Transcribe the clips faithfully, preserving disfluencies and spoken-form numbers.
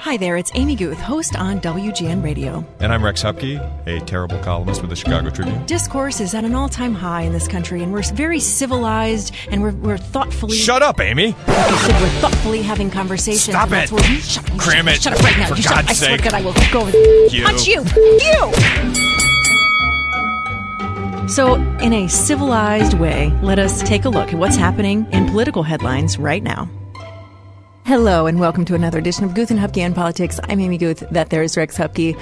Hi there, it's Amy Guth, host on W G N Radio. And I'm Rex Hupke, a terrible columnist with the Chicago Tribune. Discourse is at an all-time high in this country, and we're very civilized, and we're, we're thoughtfully... Shut up, Amy! Like I said, we're thoughtfully having conversations. Stop it! Where you shut, you Cram shut, it! Shut up right now. For you God's shut up. I sake. swear to God, I will go and you. punch you. You! So, in a civilized way, let us take a look at what's happening in political headlines right now. Hello, and welcome to another edition of Guth and Hupke on Politics. I'm Amy Guth. That there is Rex Hupke.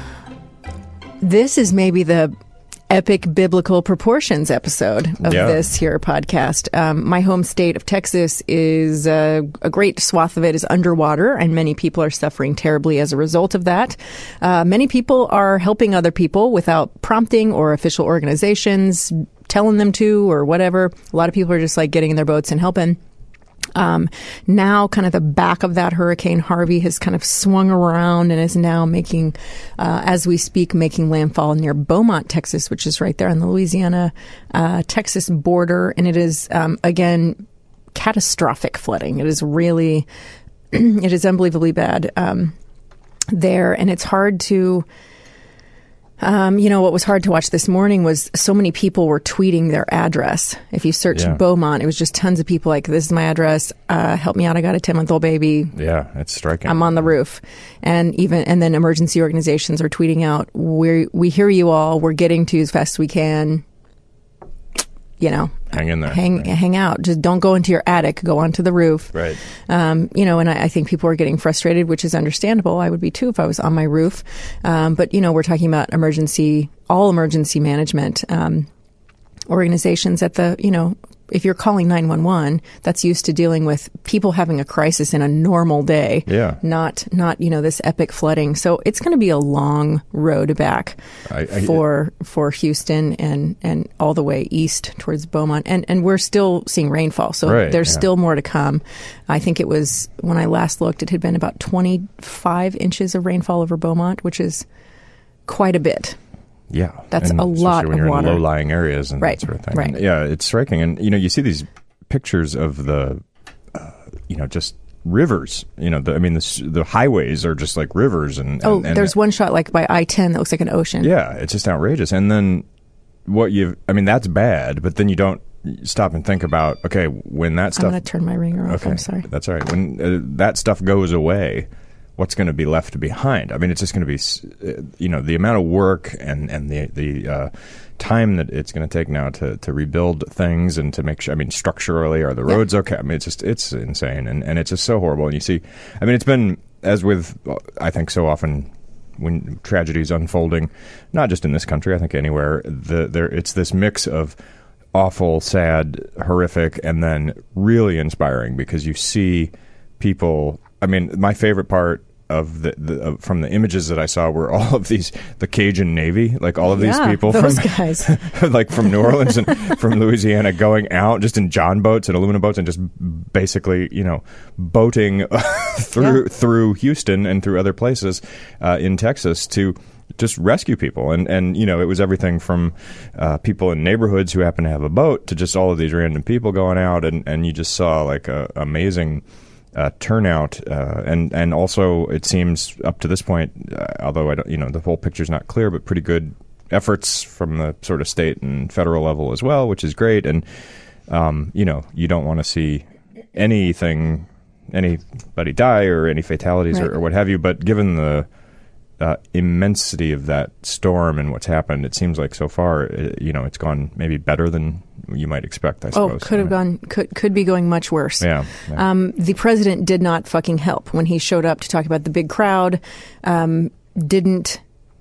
This is maybe the epic biblical proportions episode of yeah. this here podcast. Um, my home state of Texas is uh, a great swath of it is underwater, and many people are suffering terribly as a result of that. Uh, many people are helping other people without prompting or official organizations telling them to or whatever. A lot of people are just like getting in their boats and helping. Um, now kind of the back of that Hurricane Harvey has kind of swung around and is now making, uh, as we speak, making landfall near Beaumont, Texas, which is right there on the Louisiana, uh, Texas border. And it is, um, again, catastrophic flooding. It is really, it is unbelievably bad, um, there. And it's hard to, Um, you know, what was hard to watch this morning was so many people were tweeting their address. If you searched yeah. Beaumont, it was just tons of people like, this is my address. Uh, help me out. I got a ten-month-old baby. Yeah, it's striking. I'm on the roof. And even, and then emergency organizations are tweeting out, we we hear you all. We're getting to you as fast as we can. You know, hang in there. Hang right. hang out. Just don't go into your attic. Go onto the roof. Right. Um, you know, and I, I think people are getting frustrated, which is understandable. I would be too if I was on my roof. Um, but, you know, we're talking about emergency, all emergency management um, organizations at the, you know, if you're calling nine one one, that's used to dealing with people having a crisis in a normal day. Yeah. Not, not you know, this epic flooding. So it's going to be a long road back I, I, for for Houston and, and all the way east towards Beaumont. And and we're still seeing rainfall. So right, there's yeah. still more to come. I think it was, when I last looked, it had been about twenty-five inches of rainfall over Beaumont, which is quite a bit. Yeah. That's and a lot when of you're water. in low-lying areas and right. that sort of thing. Right. And, yeah, it's striking. And, you know, you see these pictures of the, uh, you know, just rivers. You know, the, I mean, the, the highways are just like rivers. And, and Oh, and, there's one shot like by I ten that looks like an ocean. Yeah, it's just outrageous. And then what you've, I mean, that's bad, but then you don't stop and think about, okay, when that stuff. I'm going to turn my ringer off. Okay, I'm sorry. That's all right. When uh, that stuff goes away, what's going to be left behind? I mean, it's just going to be, uh, you know, the amount of work and, and the the uh, time that it's going to take now to, to rebuild things and to make sure, I mean, structurally, are the roads yeah. okay? I mean, it's just, it's insane. And, and it's just so horrible. And you see, I mean, it's been, as with, I think so often when tragedies unfolding, not just in this country, I think anywhere, the there it's this mix of awful, sad, horrific, and then really inspiring because you see people. I mean, my favorite part of the, the uh, from the images that I saw were all of these, the Cajun Navy, like all of yeah, these people those from guys. like from New Orleans and from Louisiana going out just in John boats and aluminum boats and just basically, you know, boating through yeah. through Houston and through other places uh, in Texas to just rescue people. And, and you know, it was everything from uh, people in neighborhoods who happen to have a boat to just all of these random people going out. And, and you just saw like a amazing Uh, turnout, uh, and and also it seems up to this point, uh, although I don't, you know, the whole picture's not clear, but pretty good efforts from the sort of state and federal level as well, which is great. And um, you know, you don't want to see anything, anybody die or any fatalities right. or, or what have you. But given the uh, immensity of that storm and what's happened, it seems like so far, it, you know, it's gone maybe better than you might expect, I suppose. Oh, could have gone, could could be going much worse. Yeah. yeah. Um, the president did not fucking help when he showed up to talk about the big crowd. Um, didn't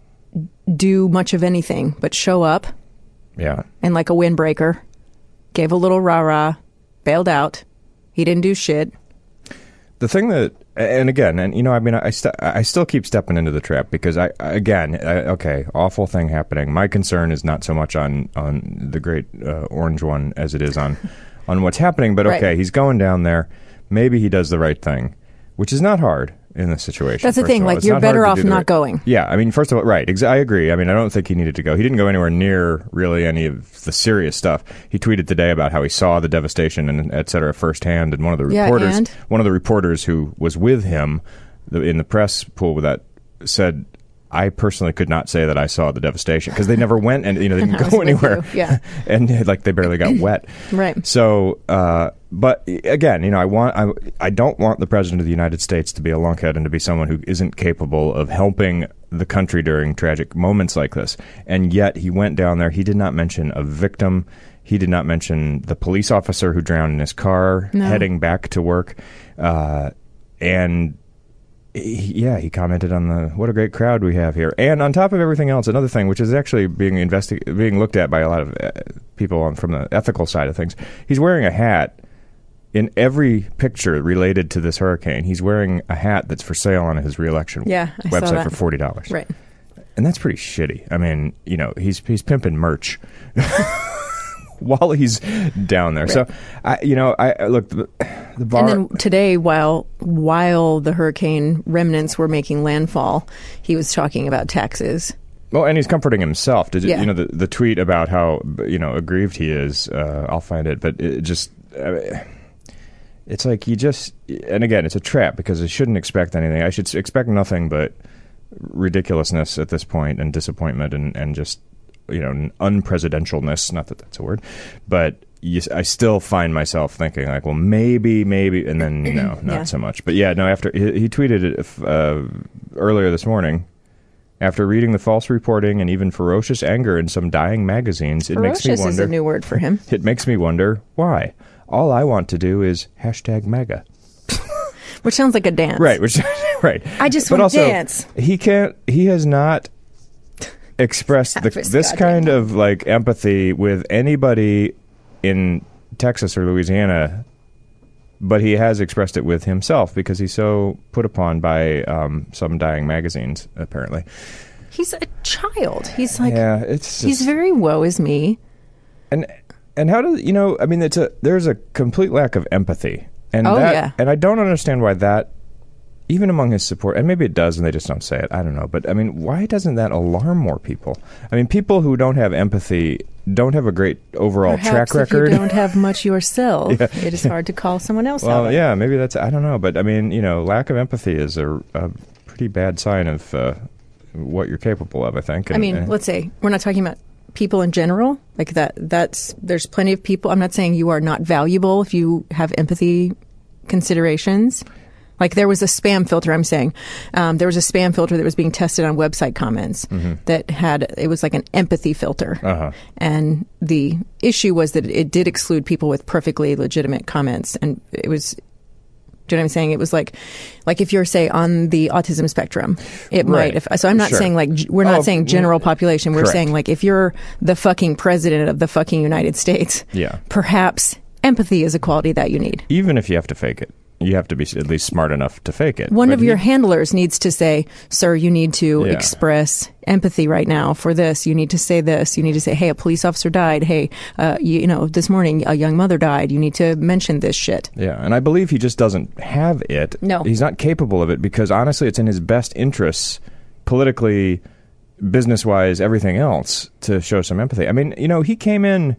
do much of anything but show up. Yeah. And like a windbreaker, gave a little rah-rah, bailed out. He didn't do shit. The thing that, and again, and you know, I mean, I st- I still keep stepping into the trap because I, again, I, okay, awful thing happening. My concern is not so much on on the great uh, orange one as it is on on what's happening. But okay, right. he's going down there. Maybe he does the right thing, which is not hard in this situation. That's the thing. Like, you're better off not right. going. Yeah, I mean, first of all, right. Ex- I agree. I mean, I don't think he needed to go. He didn't go anywhere near really any of the serious stuff. He tweeted today about how he saw the devastation and et cetera firsthand, and one of the yeah, reporters, and? one of the reporters who was with him, the, in the press pool that said, I personally could not say that I saw the devastation because they never went and, you know, they didn't go anywhere. Yeah. And like they barely got wet. Right. So, uh, but again, you know, I want, I, I don't want the president of the United States to be a lunkhead and to be someone who isn't capable of helping the country during tragic moments like this. And yet he went down there. He did not mention a victim. He did not mention the police officer who drowned in his car no. heading back to work. Uh, and He, yeah, he commented on the what a great crowd we have here, and on top of everything else, another thing which is actually being investi- being looked at by a lot of uh, people on, from the ethical side of things. He's wearing a hat in every picture related to this hurricane. He's wearing a hat that's for sale on his reelection yeah, I website saw that. for forty dollars. Right, and that's pretty shitty. I mean, you know, he's he's pimping merch. While he's down there, right. so I, you know, I look the, the bar. And then today, while while the hurricane remnants were making landfall, he was talking about taxes. Well, and he's comforting himself. Did yeah. you know the the tweet about how you know aggrieved he is? Uh, I'll find it, but it just uh, it's like you just and again, it's a trap because I shouldn't expect anything. I should expect nothing but ridiculousness at this point and disappointment and and just. You know, unpresidentialness, not that that's a word, but you, I still find myself thinking like, well, maybe, maybe, and then no, not yeah. so much. But yeah, no, after he, he tweeted it uh, earlier this morning, after reading the false reporting and even ferocious anger in some dying magazines, it ferocious makes me wonder. Is a new word for him. It makes me wonder why. All I want to do is hashtag MAGA. Which sounds like a dance. Right, which, right. I just but want also, to dance. He can't, he has not expressed the, this kind of like empathy with anybody in Texas or Louisiana, but he has expressed it with himself because he's so put upon by um, some dying magazines, apparently. He's a child. He's like, yeah, it's just, he's very woe is me. And and how does, you know, I mean, it's a there's a complete lack of empathy. And oh, that, yeah. And I don't understand why that, even among his support, and maybe it does and they just don't say it, I don't know. But, I mean, why doesn't that alarm more people? I mean, people who don't have empathy don't have a great overall Perhaps track record. If you don't have much yourself, yeah. it is hard to call someone else well, out. yeah, maybe that's, I don't know. But, I mean, you know, lack of empathy is a, a pretty bad sign of uh, what you're capable of, I think. And, I mean, and, let's say, we're not talking about people in general. Like that, that's, there's plenty of people. I'm not saying you are not valuable if you have empathy considerations. Like there was a spam filter, I'm saying. Um, there was a spam filter that was being tested on website comments mm-hmm. that had, it was like an empathy filter. Uh-huh. And the issue was that it did exclude people with perfectly legitimate comments. And it was, do you know what I'm saying? It was like, like if you're, say, on the autism spectrum, it right. might. If, so I'm not sure. saying like, we're not oh, saying general population. We're correct. saying like if you're the fucking president of the fucking United States, yeah. perhaps empathy is a quality that you need. Even if you have to fake it. You have to be at least smart enough to fake it. One but of your he, handlers needs to say, sir, you need to yeah. express empathy right now for this. You need to say this. You need to say, hey, a police officer died. Hey, uh, you, you know, this morning a young mother died. You need to mention this shit. Yeah, and I believe he just doesn't have it. No. He's not capable of it because, honestly, it's in his best interests, politically, business-wise, everything else, to show some empathy. I mean, you know, he came in,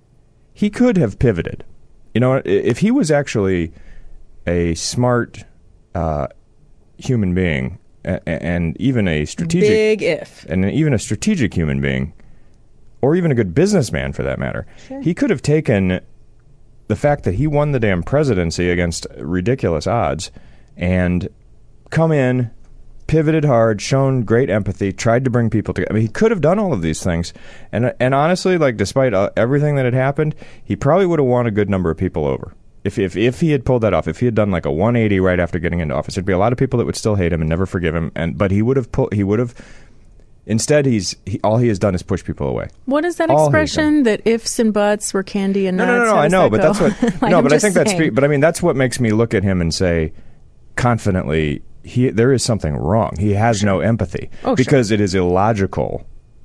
he could have pivoted. You know, if he was actually a smart uh, human being, a- and even a strategic, big if, and even a strategic human being, or even a good businessman for that matter, sure. he could have taken the fact that he won the damn presidency against ridiculous odds, and come in, pivoted hard, shown great empathy, tried to bring people together. I mean, he could have done all of these things, and and honestly, like despite uh, everything that had happened, he probably would have won a good number of people over. If, if if he had pulled that off, if he had done like a one eighty right after getting into office, there'd be a lot of people that would still hate him and never forgive him. And but he would have pulled. He would have. Instead, he's he, all he has done is push people away. What is that all expression? That ifs and buts were candy and no, nuts? No, no, no. How I know, that but go? that's what. like, no, I'm but I think saying. that's. Spe- but I mean, that's what makes me look at him and say, confidently, he there is something wrong. He has sure. no empathy oh, because sure. it is illogical.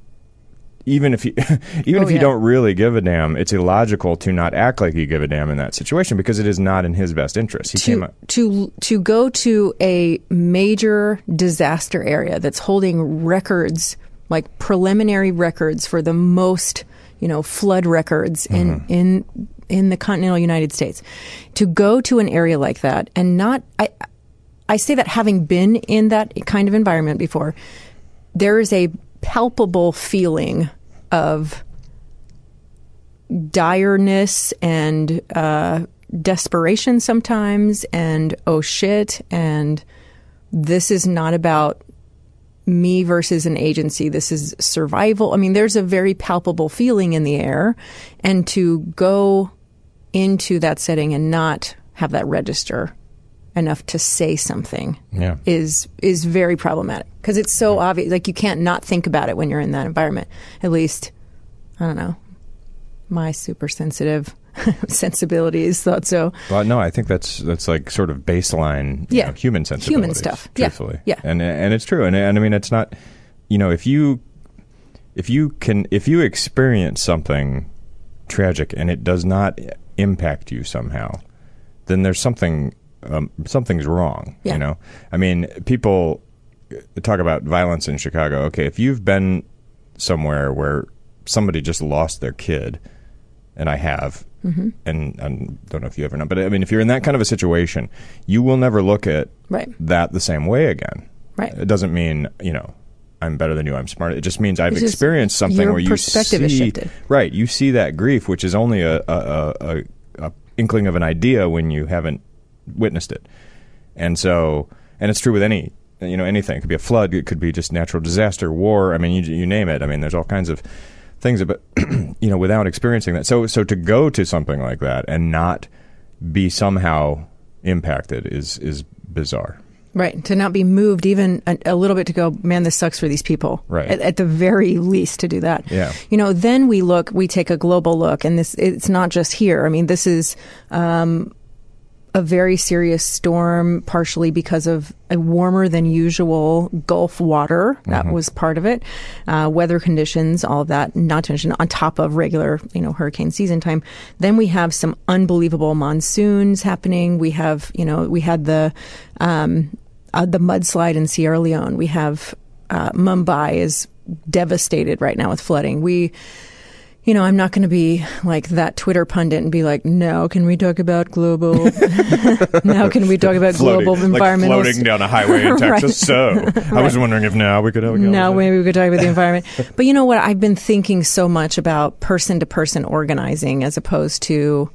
Even if you, even oh, if you yeah. don't really give a damn, it's illogical to not act like you give a damn in that situation because it is not in his best interest. He to, came up- to to go to a major disaster area that's holding records, like preliminary records for the most, you know, flood records in mm-hmm. in in the continental United States. To go to an area like that and not, I I say that having been in that kind of environment before, there is a palpable feeling of direness and uh, desperation sometimes, and oh shit, and this is not about me versus an agency. This is survival. I mean, there's a very palpable feeling in the air, and to go into that setting and not have that register enough to say something yeah. is is very problematic, because it's so yeah. obvious. Like, you can't not think about it when you're in that environment. At least, I don't know, my super sensitive sensibilities thought so. Well, no, I think that's that's like sort of baseline you yeah. know, human sensibilities. Human stuff. Truthfully. Yeah. yeah. And and it's true. And and I mean, it's not, you know, if you if you can if you experience something tragic and it does not impact you somehow, then there's something um, something's wrong. Yeah. You know, I mean, people talk about violence in Chicago. Okay, if you've been somewhere where somebody just lost their kid, and I have, mm-hmm. and I don't know if you ever know, but I mean, if you're in that kind of a situation, you will never look at right. that the same way again. Right. It doesn't mean, you know, I'm better than you, I'm smart. It just means I've it's experienced something your where you perspective see, is shifted. Right, you see that grief, which is only a, a, a, a inkling of an idea when you haven't witnessed it. And so, and it's true with any, you know, anything. It could be a flood, it could be just natural disaster, war, I mean, you, you name it. I mean, there's all kinds of things about, you know, without experiencing that. So, so to go to something like that and not be somehow impacted is, is bizarre. Right. To not be moved even a, a little bit to go, man, this sucks for these people. Right. At, at the very least, to do that. Yeah. You know, then we look, we take a global look, and this, it's not just here. I mean, this is, um, a very serious storm, partially because of a warmer than usual Gulf water. That mm-hmm. was part of it. Uh, weather conditions, all of that, not to mention on top of regular, you know, hurricane season time. Then we have some unbelievable monsoons happening. We have, you know, we had the, um, uh, the mudslide in Sierra Leone. We have, uh, Mumbai is devastated right now with flooding. We, You know, I'm not going to be like that Twitter pundit and be like, no, can we talk about global? Now, can we talk about floating, global environmental? Like floating down a highway in Texas. Right. So right. I was wondering if now we could have a Now maybe we could talk about the environment. But you know what? I've been thinking so much about person to person organizing as opposed to,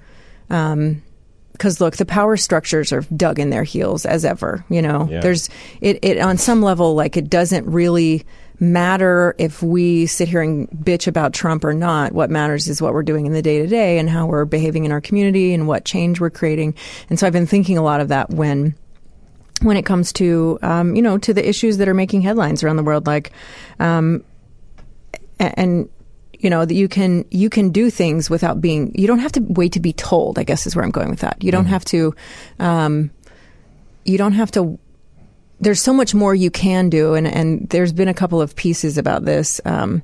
um, because look, the power structures are dug in their heels as ever. You know, yeah. there's it, it on some level, like it doesn't really matter if we sit here and bitch about Trump or not. What matters is what we're doing in the day to day and how we're behaving in our community and what change we're creating. And so I've been thinking a lot of that when, when it comes to, um, you know, to the issues that are making headlines around the world, like, um, and, you know, that you can, you can do things without being, you don't have to wait to be told, I guess is where I'm going with that. You don't mm-hmm. have to, um, you don't have to, there's so much more you can do. And, and there's been a couple of pieces about this. Um,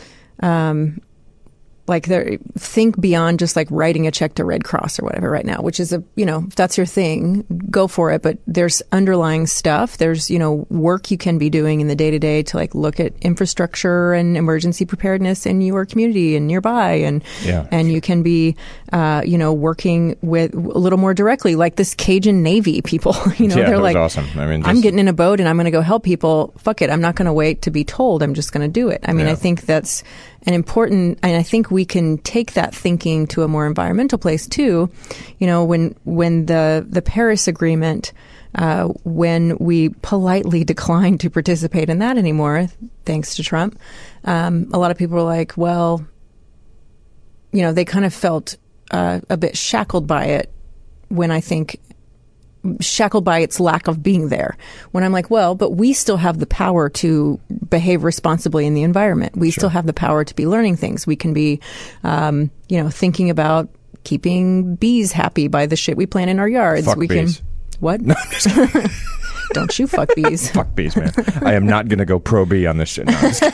um, like there, think beyond just like writing a check to Red Cross or whatever right now, which is a, you know, if that's your thing, go for it. But there's underlying stuff. There's, you know, work you can be doing in the day to day to like look at infrastructure and emergency preparedness in your community and nearby. And, yeah, and sure. you can be, uh, you know, working with a little more directly, like this Cajun Navy people, you know, yeah, they're that was like, awesome. I mean, just, I'm getting in a boat and I'm going to go help people. Fuck it. I'm not going to wait to be told. I'm just going to do it. I mean, yeah. I think that's an important, and I think we can take that thinking to a more environmental place too. You know, when when the the Paris Agreement, uh, when we politely declined to participate in that anymore, thanks to Trump, um, a lot of people were like, well, you know, they kind of felt uh, a bit shackled by it. When I think. Shackled by its lack of being there. When I'm like, well, but we still have the power to behave responsibly in the environment. We sure. still have the power to be learning things. We can be, um, you know, thinking about keeping bees happy by the shit we plant in our yards. Fuck we bees. can. What? No, don't you fuck bees. Fuck bees, man. I am not going to go pro-bee on this shit. No,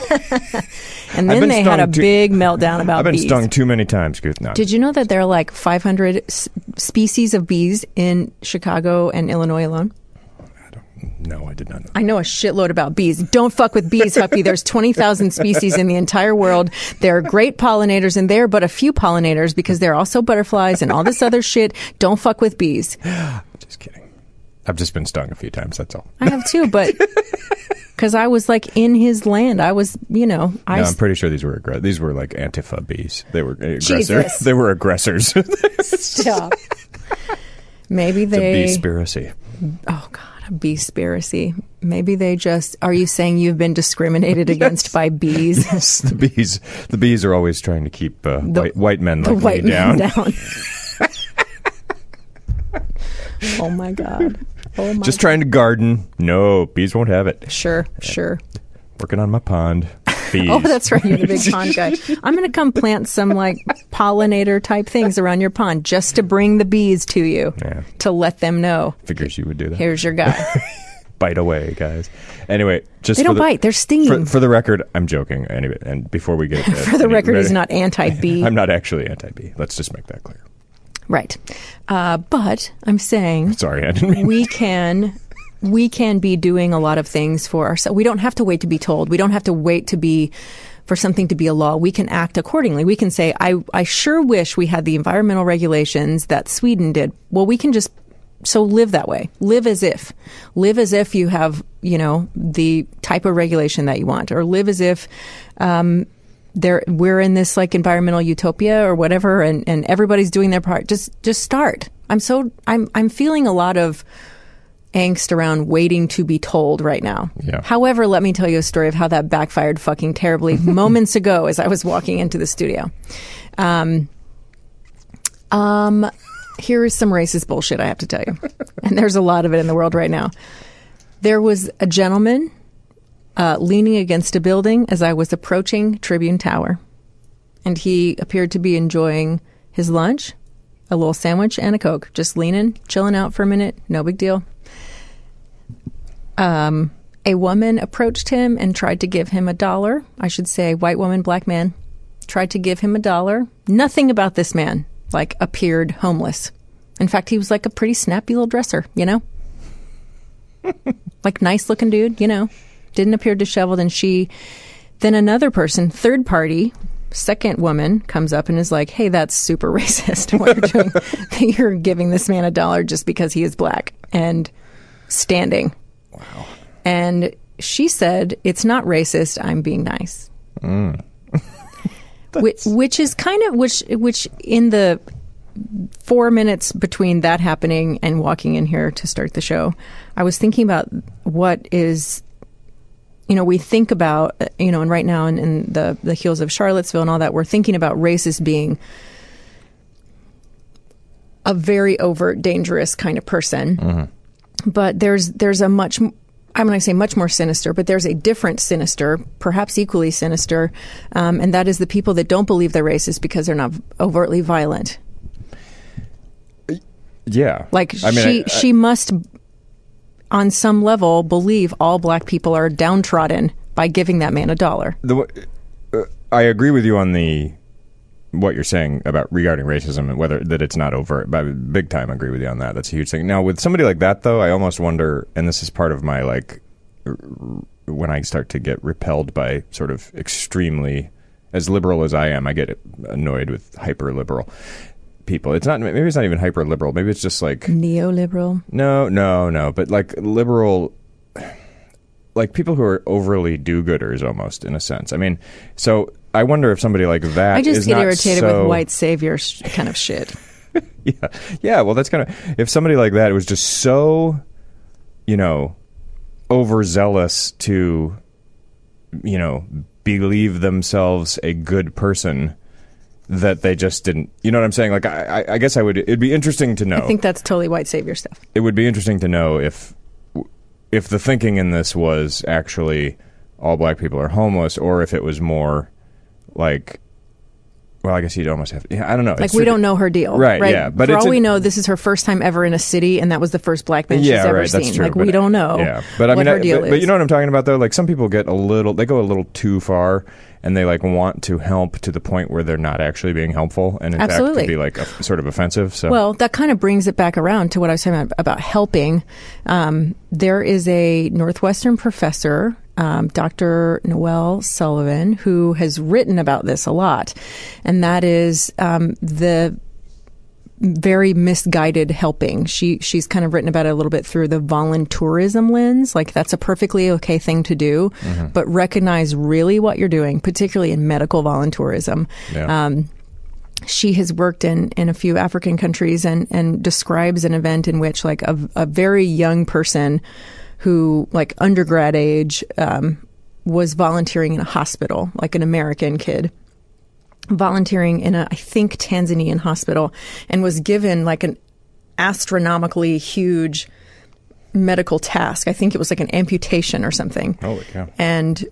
and then they had a too, big meltdown about bees. I've been bees. stung too many times. No. Did you know that there are like five hundred s- species of bees in Chicago and Illinois alone? I don't, no, I did not know. I know a shitload about bees. Don't fuck with bees, Huckby. There's twenty thousand species in the entire world. They're great pollinators, and they're but a few pollinators because they're also butterflies and all this other shit. Don't fuck with bees. Just kidding. I've just been stung a few times. That's all. I have too, but because I was like in his land, I was, you know, I. No, I'm pretty sure these were aggr- these were like Antifa bees. They were aggressors. Jesus. They were aggressors. Stop. Maybe It's they. a beespiracy. Oh God, a beespiracy. Maybe they just. Are you saying you've been discriminated against by bees? Yes, the bees. The bees are always trying to keep uh, The- white, white men The like white me down. man down. Oh my God. Oh my. Just trying to garden. No, bees won't have it. Sure, sure. Working on my pond. Bees. Oh, that's right. You're the big pond guy. I'm going to come plant some like pollinator type things around your pond just to bring the bees to you, Yeah. to let them know. Figures you would do that. Here's your guy. Bite away, guys. Anyway, just They for don't the, bite. They're stinging. For, for the record, I'm joking. Anyway, and before we get uh, For the any- record, ready- he's not anti-bee. I'm not actually anti-bee. Let's just make that clear. Right. Uh, but I'm saying Sorry, I didn't mean. we can we can be doing a lot of things for ourselves. We don't have to wait to be told. We don't have to wait to be for something to be a law. We can act accordingly. We can say, I, I sure wish we had the environmental regulations that Sweden did. Well, we can just so live that way. Live as if. Live as if you have, you know, the type of regulation that you want, or live as if um, there we're in this like environmental utopia or whatever, and, and everybody's doing their part. Just just start. I'm so I'm I'm feeling a lot of angst around waiting to be told right now. Yeah. However, let me tell you a story of how that backfired fucking terribly moments ago as I was walking into the studio. Um, um, here is some racist bullshit I have to tell you. And there's a lot of it in the world right now. There was a gentleman uh, leaning against a building as I was approaching Tribune Tower. And he appeared to be enjoying his lunch, a little sandwich, and a Coke. Just leaning, chilling out for a minute. No big deal. Um, a woman approached him and tried to give him a dollar. I should say white woman, black man. Tried to give him a dollar. Nothing about this man, like, appeared homeless. In fact, he was like a pretty snappy little dresser, you know? Like, nice looking dude, you know? Didn't appear disheveled. And she, then another person, third party, second woman, comes up and is like, hey, that's super racist what you're doing. You're giving this man a dollar just because he is black and standing. Wow. And she said, it's not racist, I'm being nice. Mm. which, which is kind of, which, which in the four minutes between that happening and walking in here to start the show, I was thinking about what is, you know, we think about, you know, and right now in, in the, the heels of Charlottesville and all that, we're thinking about racist being a very overt, dangerous kind of person. Mm-hmm. But there's there's a much, I'm going to say much more sinister, but there's a different sinister, perhaps equally sinister, um, and that is the people that don't believe they're racist because they're not overtly violent. Yeah. Like, I mean, she I, I, she must, on some level, believe all black people are downtrodden by giving that man a dollar. The, uh, I agree with you on the what you're saying about regarding racism and whether that it's not overt. But I big time agree with you on that. That's a huge thing. Now, with somebody like that, though, I almost wonder, and this is part of my, like, r- when I start to get repelled by sort of extremely, as liberal as I am, I get annoyed with hyper liberal people. It's not, maybe it's not even hyper liberal. Maybe it's just like neoliberal. No, no, no. But like liberal, like people who are overly do-gooders almost, in a sense. I mean, so I wonder if somebody like that I just is get not irritated so, with white savior sh- kind of shit. yeah. Yeah, well, that's kind of, if somebody like that was just so, you know, overzealous to, you know, believe themselves a good person that they just didn't, you know what I'm saying? Like, I, I guess I would, it'd be interesting to know. I think that's totally white savior stuff. It would be interesting to know if, if the thinking in this was actually all black people are homeless, or if it was more like, well, I guess you'd almost have to, yeah, I don't know. Like, we don't know her deal. Right, right? yeah. But For it's all a, we know, this is her first time ever in a city, and that was the first black man yeah, she's ever right, seen. that's true, like, but, we don't know yeah. but, I what mean, her I, deal but, is. but you know what I'm talking about, though? Like, some people get a little, they go a little too far, and they, like, want to help to the point where they're not actually being helpful, and in Absolutely. fact, to be, like, a, sort of offensive. So. Well, that kind of brings it back around to what I was talking about, about helping. Um, there is a Northwestern professor, um, Doctor Noel Sullivan, who has written about this a lot, and that is um, the very misguided helping. She she's kind of written about it a little bit through the voluntourism lens. Like, that's a perfectly okay thing to do, mm-hmm. but recognize really what you're doing, particularly in medical voluntourism. Yeah. Um, she has worked in, in a few African countries and, and describes an event in which, like, a, a very young person who, like, undergrad age, um, was volunteering in a hospital, like an American kid. Volunteering in a, I think, Tanzanian hospital, and was given like an astronomically huge medical task. I think it was like an amputation or something. Holy cow. And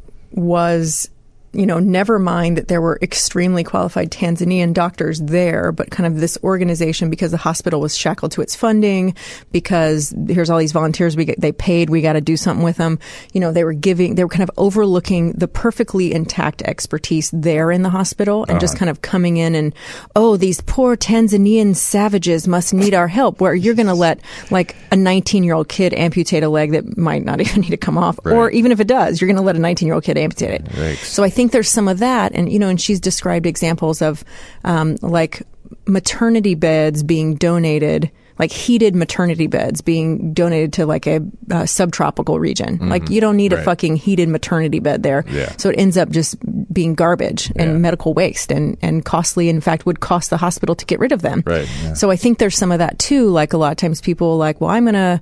was, you know, never mind that there were extremely qualified Tanzanian doctors there, but kind of this organization, because the hospital was shackled to its funding, because here's all these volunteers we get, they paid, we got to do something with them. You know, they were giving, they were kind of overlooking the perfectly intact expertise there in the hospital and uh-huh. just kind of coming in and, oh, these poor Tanzanian savages must need our help, where you're going to let like a nineteen year old kid amputate a leg that might not even need to come off. Right. Or even if it does, you're going to let a nineteen year old kid amputate it. Right. So I think there's some of that. And, you know, and she's described examples of, um, like maternity beds being donated, like heated maternity beds being donated to like a uh, subtropical region. Mm-hmm. Like, you don't need right. a fucking heated maternity bed there. Yeah. So it ends up just being garbage and yeah. medical waste and, and costly. In fact, would cost the hospital to get rid of them. Right. Yeah. So I think there's some of that too. Like, a lot of times people are like, well, I'm going to,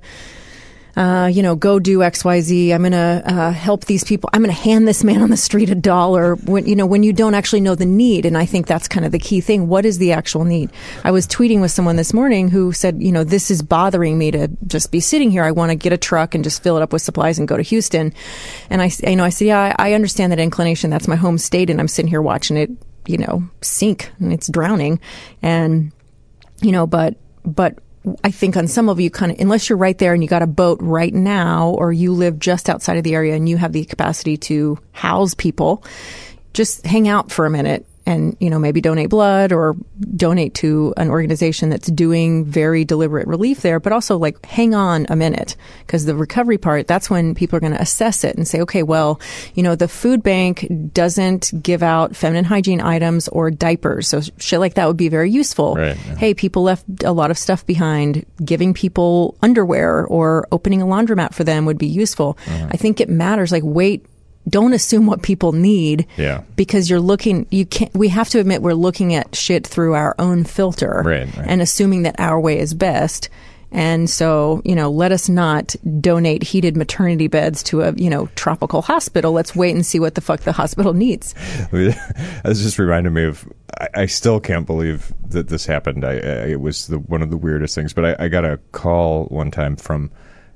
Uh, you know, go do X, Y, Z. I'm going to uh, help these people. I'm going to hand this man on the street a dollar when, you know, when you don't actually know the need. And I think that's kind of the key thing. What is the actual need? I was tweeting with someone this morning who said, you know, this is bothering me to just be sitting here. I want to get a truck and just fill it up with supplies and go to Houston. And I, you know, I said, yeah, I, I understand that inclination. That's my home state. And I'm sitting here watching it, you know, sink and it's drowning. And, you know, but, but, I think on some of you kind of, unless you're right there and you got a boat right now, or you live just outside of the area and you have the capacity to house people, just hang out for a minute and, you know, maybe donate blood or donate to an organization that's doing very deliberate relief there, but also like hang on a minute, because the recovery part, that's when people are going to assess it and say, okay, well, you know, the food bank doesn't give out feminine hygiene items or diapers. So shit like that would be very useful. Right, yeah. Hey, people left a lot of stuff behind. Giving people underwear or opening a laundromat for them would be useful. Uh-huh. I think it matters. Like, wait. Don't assume what people need, yeah. because you're looking, you can't, we have to admit we're looking at shit through our own filter right, right. and assuming that our way is best. And so, you know, let us not donate heated maternity beds to a, you know, tropical hospital. Let's wait and see what the fuck the hospital needs. This just reminded me of, I, I still can't believe that this happened. I, I, it was the, one of the weirdest things, but I, I got a call one time from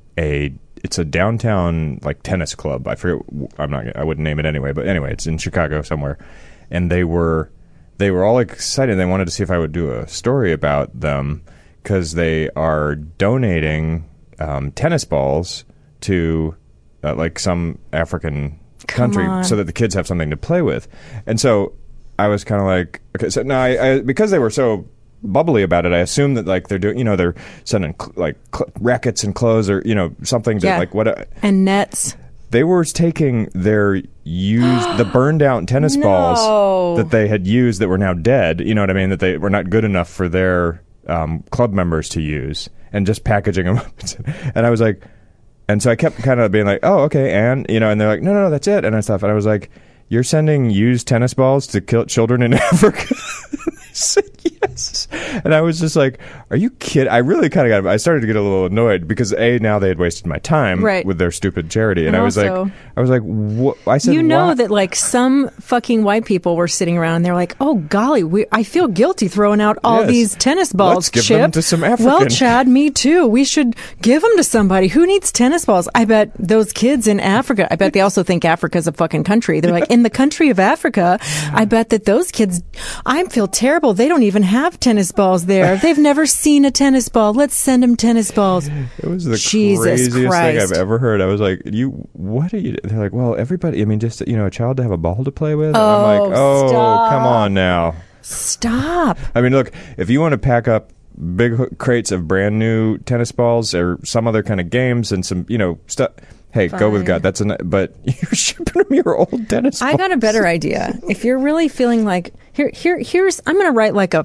a, it's a downtown like tennis club. I forget. I'm not. I wouldn't name it anyway. But anyway, it's in Chicago somewhere, and they were they were all excited. They wanted to see if I would do a story about them because they are donating um, tennis balls to uh, like some African country so that the kids have something to play with. And so I was kind of like, okay, so no, I, I because they were so bubbly about it, I assume that like they're doing, you know, they're sending cl- like cl- rackets and clothes or, you know, something to yeah. like what a, and nets. They were taking their used the burned out tennis no. balls that they had used that were now dead, you know what I mean, that they were not good enough for their um, club members to use, and just packaging them up. And I was like, and so I kept kind of being like, oh, okay, and you know, and they're like, no, no, no, that's it, and stuff. And I was like, you're sending used tennis balls to kill children in Africa? They said yes. And I was just like, are you kidding? I really kind of got, I started to get a little annoyed because A, now they had wasted my time right. with their stupid charity. And, and I was also, like, I was like, what? I said, you know why? that like some fucking white people were sitting around and they're like, oh golly, we, I feel guilty throwing out all yes. these tennis balls. Let's give Chip. them to some African. Well, Chad, me too. We should give them to somebody. Who needs tennis balls? I bet those kids in Africa, I bet they also think Africa's a fucking country. They're like, in the country of Africa, I bet that those kids, I feel terrible. They don't even have tennis balls there. They've never seen a tennis ball. Let's send them tennis balls. It was the Jesus craziest Christ. thing I've ever heard. I was like, "You, what are you?" They're like, "Well, everybody. I mean, just you know, a child to have a ball to play with." And oh, I'm like, "Oh, stop. come on now, stop." I mean, look, if you want to pack up big h- crates of brand new tennis balls or some other kind of games and some, you know, stuff. Hey, Fine. Go with God. That's an. But you're shipping them your old tennis balls. I got a better idea. If you're really feeling like here, here, here's. I'm going to write like a.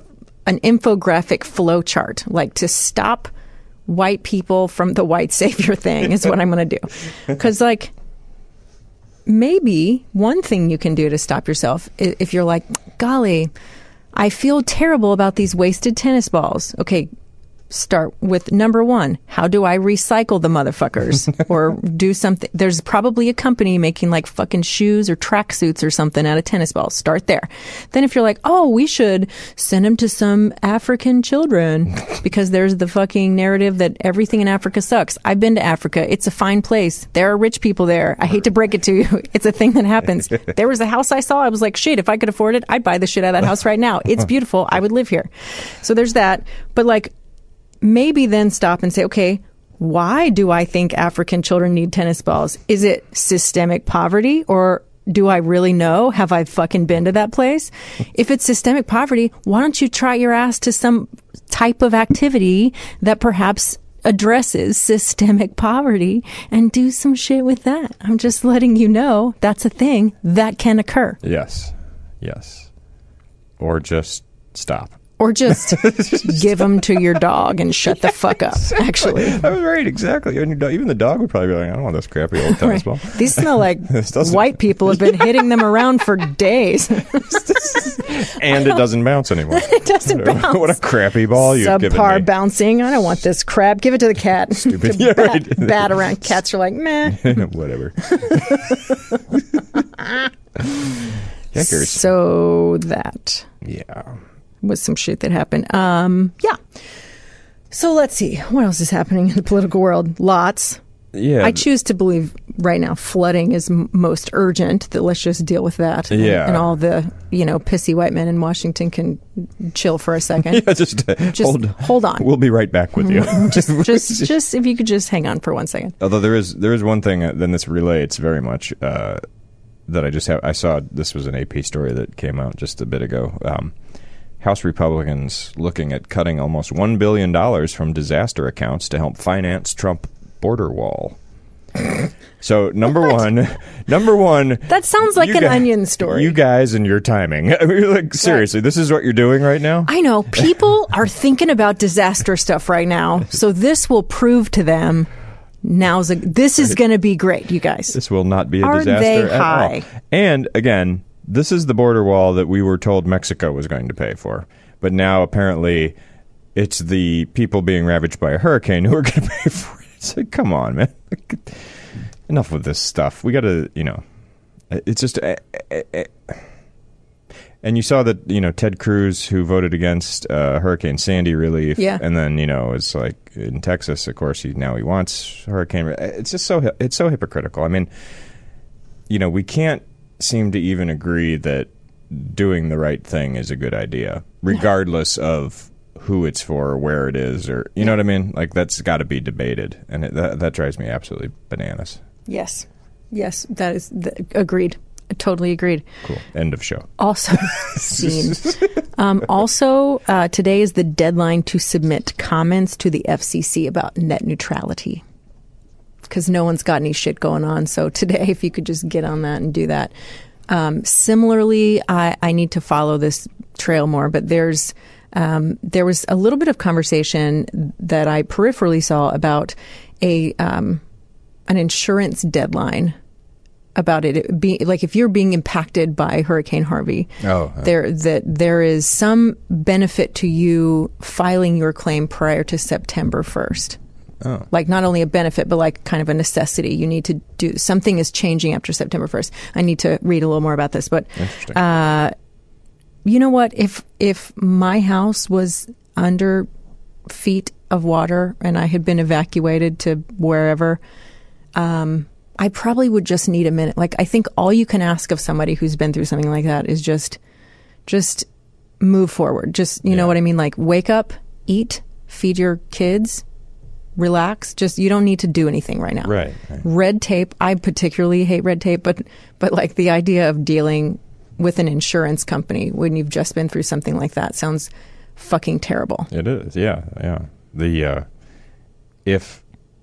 an infographic flow chart, like to stop white people from the white savior thing is what I'm going to do. Because, like, maybe one thing you can do to stop yourself, if you're like, golly, I feel terrible about these wasted tennis balls. Okay, start with number one. How do I recycle the motherfuckers? Or do something? There's probably a company making like fucking shoes or tracksuits or something out of tennis balls. Start there. Then if you're like, oh, we should send them to some African children because there's the fucking narrative that everything in Africa sucks. I've been to Africa. It's a fine place. There are rich people there. I hate to break it to you. It's a thing that happens. There was a house I saw. I was like, shit, if I could afford it, I'd buy the shit out of that house right now. It's beautiful. I would live here. So there's that. But like, maybe then stop and say, okay, why do I think African children need tennis balls? Is it systemic poverty, or do I really know? Have I fucking been to that place? If it's systemic poverty, why don't you try your ass to some type of activity that perhaps addresses systemic poverty and do some shit with that? I'm just letting you know that's a thing that can occur. Yes. Yes. Or just stop. Or just give them to your dog and shut the fuck up, exactly. Actually. I was right, exactly. And even the dog would probably be like, I don't want this crappy old tennis ball. Right. These smell like white people have been hitting them around for days. And it doesn't bounce anymore. It doesn't bounce. What a crappy ball you've given me. Subpar bouncing. I don't want this crap. Give it to the cat. Stupid. to Yeah, bat, right. bat around. Cats are like, meh. Whatever. Heckers. So that. Yeah. Was some shit that happened. Um, yeah. So let's see. What else is happening in the political world? Lots. Yeah. I choose to believe right now flooding is m- most urgent. That let's just deal with that. And, yeah. and all the, you know, pissy white men in Washington can chill for a second. Yeah, just, uh, just hold, hold on. We'll be right back with you. just, just, just if you could just hang on for one second. Although there is there is one thing, uh, then this relates very much, uh, that I just have. I saw this was an A P story that came out just a bit ago. Um, House Republicans looking at cutting almost one billion dollars from disaster accounts to help finance Trump border wall. So, number one, number one... That sounds like an guys, Onion story. You guys and your timing. I mean, like, seriously, right. This is what you're doing right now? I know. People are thinking about disaster stuff right now, so this will prove to them... Now's a, this is going to be great, you guys. This will not be a are disaster they at high? all. And, again... This is the border wall that we were told Mexico was going to pay for. But now, apparently, it's the people being ravaged by a hurricane who are going to pay for it. It's like, come on, man. Enough with this stuff. We got to, you know, it's just... Uh, uh, uh. And you saw that, you know, Ted Cruz, who voted against uh, Hurricane Sandy relief. Yeah. And then, you know, it's like in Texas, of course, he now he wants hurricane... It's just so... It's so hypocritical. I mean, you know, we can't seem to even agree that doing the right thing is a good idea, regardless of who it's for or where it is, or you know what I mean? Like, that's got to be debated, and it, that, that drives me absolutely bananas. Yes. Yes, that is th- agreed. Totally agreed. Cool. End of show. Also, scene. Um, also, uh, today is the deadline to submit comments to the F C C about net neutrality. Because no one's got any shit going on. So today, if you could just get on that and do that. Um, similarly, I, I need to follow this trail more, but there's um, there was a little bit of conversation that I peripherally saw about a um, an insurance deadline about it. It be like if you're being impacted by Hurricane Harvey, oh, uh, there that there is some benefit to you filing your claim prior to September first. Oh. Like not only a benefit, but like kind of a necessity. You need to do something is changing after September first. I need to read a little more about this, but uh, you know what? If if my house was under feet of water and I had been evacuated to wherever, um, I probably would just need a minute. Like I think all you can ask of somebody who's been through something like that is just just move forward. Just you yeah. know what I mean? Like wake up, eat, feed your kids. Relax. Just you don't need to do anything right now. Right, right. Red tape. I particularly hate red tape, but but like the idea of dealing with an insurance company when you've just been through something like that sounds fucking terrible. It is. Yeah, yeah. The uh, if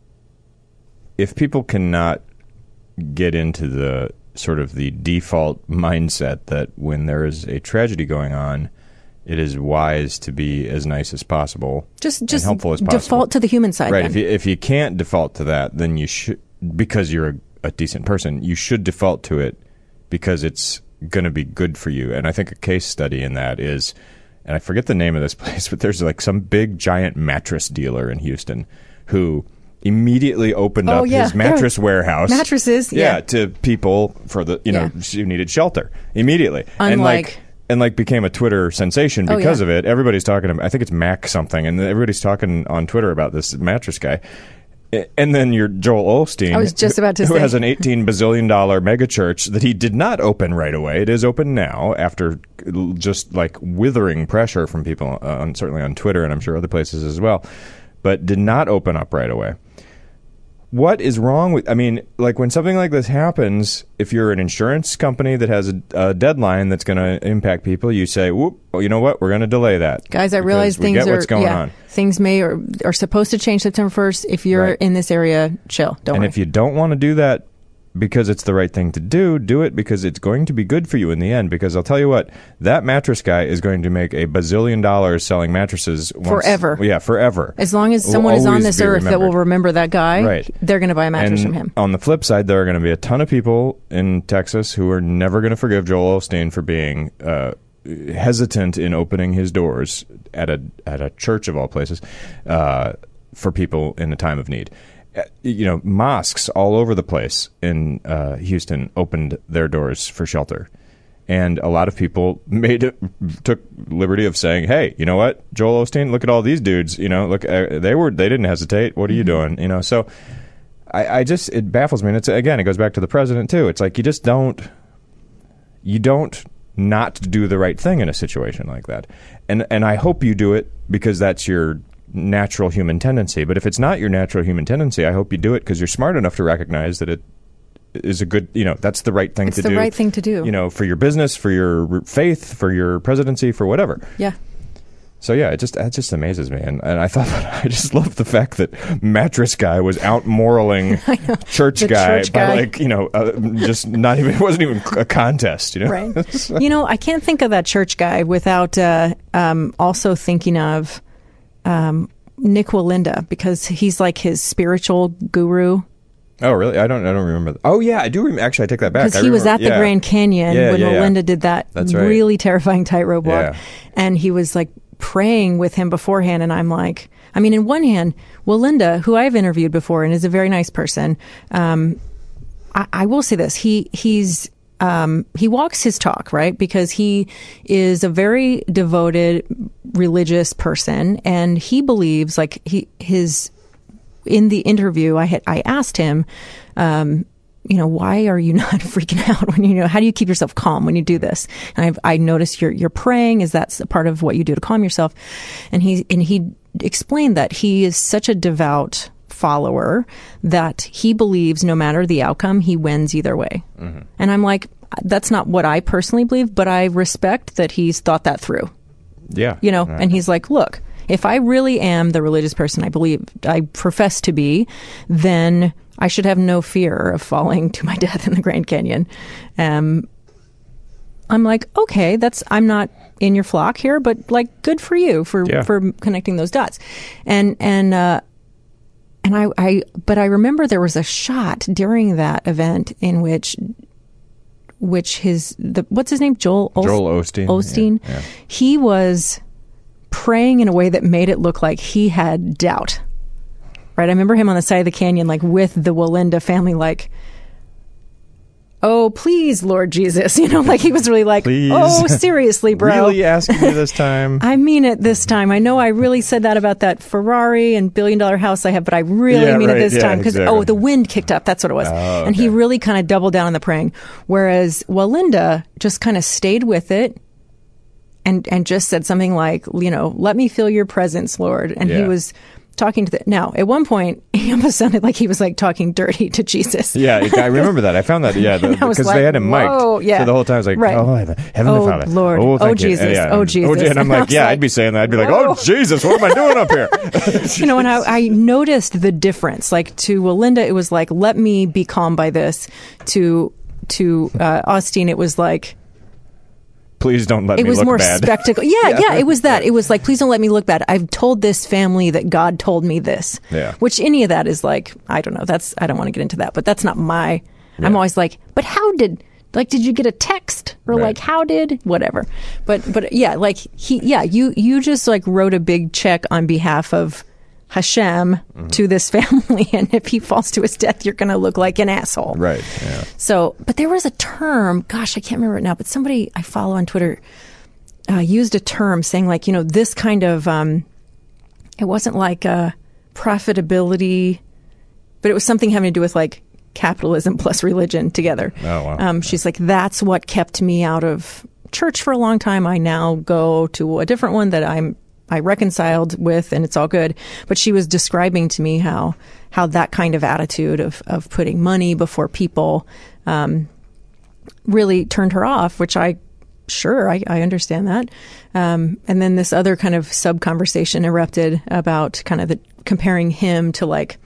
if people cannot get into the sort of the default mindset that when there is a tragedy going on, it is wise to be as nice as possible, just just and helpful as possible. Default to the human side, right? Then. If you if you can't default to that, then you should, because you're a, a decent person, you should default to it because it's going to be good for you. And I think a case study in that is, and I forget the name of this place, but there's like some big giant mattress dealer in Houston who immediately opened oh, up yeah. his mattress They're warehouse mattresses yeah, yeah to people for the you know yeah. who needed shelter immediately. Unlike, and like and like became a Twitter sensation because oh, yeah. of it. Everybody's talking about, I think it's Mac something, and everybody's talking on Twitter about this mattress guy. And then you're Joel Osteen, I was just about to who say. has an eighteen bazillion dollar megachurch that he did not open right away. It is open now after just like withering pressure from people, uh, on, certainly on Twitter, and I'm sure other places as well, but did not open up right away. What is wrong with, I mean, like when something like this happens, if you're an insurance company that has a, a deadline that's going to impact people, you say, whoop, well, you know what, we're going to delay that. Guys, I realize we things get are, what's going yeah, on. Things may or are supposed to change September first. If you're Right. in this area, chill. Don't and worry. if you don't want to do that because it's the right thing to do, do it because it's going to be good for you in the end. Because I'll tell you what, that mattress guy is going to make a bazillion dollars selling mattresses once, Forever. Yeah, forever. As long as Will someone is on always this be earth that will remembered. remember that guy, Right. they're going to buy a mattress And from him. on the flip side, there are going to be a ton of people in Texas who are never going to forgive Joel Osteen for being uh, hesitant in opening his doors at a at a church of all places uh, for people in a time of need. You know, mosques all over the place in uh, Houston opened their doors for shelter. And a lot of people made it, took liberty of saying, "Hey, you know what, Joel Osteen? Look at all these dudes. You know, look, uh, they were they didn't hesitate. What are you doing? You know." So, I, I just it baffles me. And it's again, it goes back to the president too. It's like you just don't, you don't not do the right thing in a situation like that. And and I hope you do it because that's your natural human tendency. But if it's not your natural human tendency, I hope you do it because you're smart enough to recognize that it is a good, you know, that's the right thing It's to the do. right thing to do. You know, for your business, for your faith, for your presidency, for whatever. Yeah. So yeah, it just it just amazes me, and, and I thought I just love the fact that mattress guy was out moraling church The guy church by guy. like you know uh, just not even it wasn't even a contest, you know. Right. So- You know, I can't think of that church guy without uh, um, also thinking of um, Nick Walinda, because he's like his spiritual guru. Oh really? I don't I don't remember. That. Oh yeah, I do. Rem- Actually, I take that back. Because I he was remember- at the yeah. Grand Canyon Yeah, when yeah, yeah. Melinda did that That's right. really terrifying tightrope walk. Yeah. And he was like praying with him beforehand. And I'm like, I mean, in one hand, Melinda, who I've interviewed before and is a very nice person, um, I, I will say this. He, he's, um, he walks his talk, right? Because he is a very devoted religious person, and he believes like he, his, in the interview, I had, I asked him, um, you know, why are you not freaking out when you, you know, how do you keep yourself calm when you do this? And I've, I noticed you're, you're praying. Is that a part of what you do to calm yourself? And he, and he explained that he is such a devout follower that he believes no matter the outcome, he wins either way. Mm-hmm. And I'm like, that's not what I personally believe, but I respect that he's thought that through. Yeah. You know, Right. and he's like, look, if I really am the religious person I believe, I profess to be, then I should have no fear of falling to my death in the Grand Canyon. Um, I'm like, okay, that's, I'm not in your flock here, but like, good for you for, Yeah. for connecting those dots. And, and, uh, and I, I, but I remember there was a shot during that event in which, which his, the, what's his name? Joel, Ost- Joel Osteen. Osteen. Yeah, yeah. He was praying in a way that made it look like he had doubt. Right? I remember him on the side of the canyon, like with the Walinda family, like, oh, please, Lord Jesus. You know, like he was really like, Please. oh, seriously, bro. Really asking me this time? I mean it this time. I know I really said that about that Ferrari and billion dollar house I have, but I really Yeah, mean right. it this Yeah, time because, exactly. oh, the wind kicked up. That's what it was. Oh, And he okay. really kind of doubled down on the praying. Whereas Walinda just kind of stayed with it and, and just said something like, you know, let me feel your presence, Lord. And he Yeah. was talking to the, now at one point he almost sounded like he was like talking dirty to Jesus. Yeah, I remember that. I found that. Yeah, the, And I was because like, they had him whoa, mic'd. yeah. So the whole time I was like, Right. "Oh, Heavenly Oh, Father, Lord. oh, Oh, thank you." Jesus. Yeah. Oh, Jesus. And I'm And I like, was yeah, like, I'd be saying that. I'd be like, whoa. "Oh, Jesus, what am I doing up here?" You know, and I, I noticed the difference. Like to Walinda, it was like, let me be calm by this. To to uh, Osteen, it was like, please don't let it me was look more bad. spectacle. Yeah, yeah, yeah, it was that. It was like, please don't let me look bad. I've told this family that God told me this. Yeah. Which any of that is like, I don't know. That's I don't want to get into that, but that's not my. Yeah. I'm always like, but how did? Like, did you get a text or Right. like, how did whatever? But but yeah, like he yeah, you you just like wrote a big check on behalf of Hashem mm-hmm. to this family, and if he falls to his death, you're going to look like an asshole. Right. Yeah. So, but there was a term, gosh, I can't remember it now, but somebody I follow on Twitter uh, used a term saying like, you know, this kind of, um, it wasn't like uh, profitability, but it was something having to do with like capitalism plus religion together. Oh, wow. Um, she's like, that's what kept me out of church for a long time. I now go to a different one that I'm I reconciled with, and it's all good. But she was describing to me how how that kind of attitude of of putting money before people um, really turned her off, which I sure I, I understand that. Um, and then this other kind of sub conversation erupted about kind of the comparing him to like